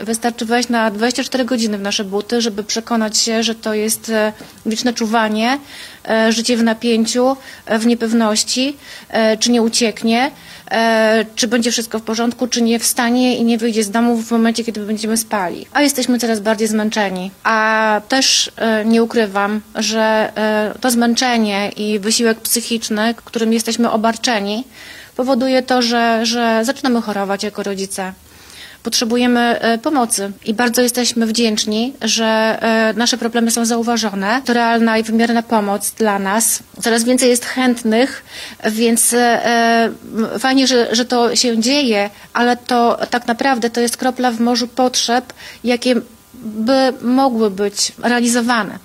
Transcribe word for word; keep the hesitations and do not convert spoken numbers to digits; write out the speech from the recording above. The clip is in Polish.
Wystarczy wejść na dwadzieścia cztery godziny w nasze buty, żeby przekonać się, że to jest wieczne czuwanie, życie w napięciu, w niepewności, czy nie ucieknie, czy będzie wszystko w porządku, czy nie wstanie i nie wyjdzie z domu w momencie, kiedy będziemy spali. A jesteśmy coraz bardziej zmęczeni. A też nie ukrywam, że to zmęczenie i wysiłek psychiczny, którym jesteśmy obarczeni, powoduje to, że, że zaczynamy chorować jako rodzice. Potrzebujemy pomocy i bardzo jesteśmy wdzięczni, że nasze problemy są zauważone. To realna i wymierna pomoc dla nas. Coraz więcej jest chętnych, więc fajnie, że, że to się dzieje, ale to tak naprawdę to jest kropla w morzu potrzeb, jakie by mogły być realizowane.